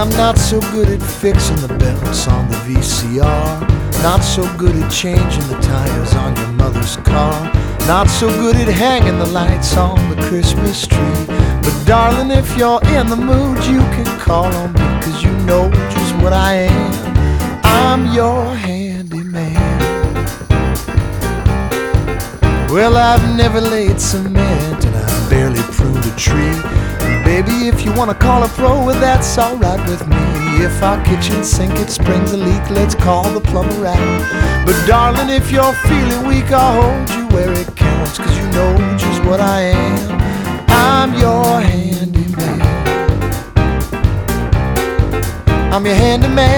I'm not so good at fixing the belts on the VCR, not so good at changing the tires on your mother's car, not so good at hanging the lights on the Christmas tree. But darling, if you're in the mood, you can call on me, 'cause you know just what I am. I'm your handyman. Well, I've never laid cement and I barely pruned a tree. And baby, if you wanna call a pro, well, that's alright with me. If our kitchen sink, it springs a leak, let's call the plumber out. But darling, if you're feeling weak, I'll hold you where it counts, 'cause you know just what I am. I'm your handyman. I'm your handyman.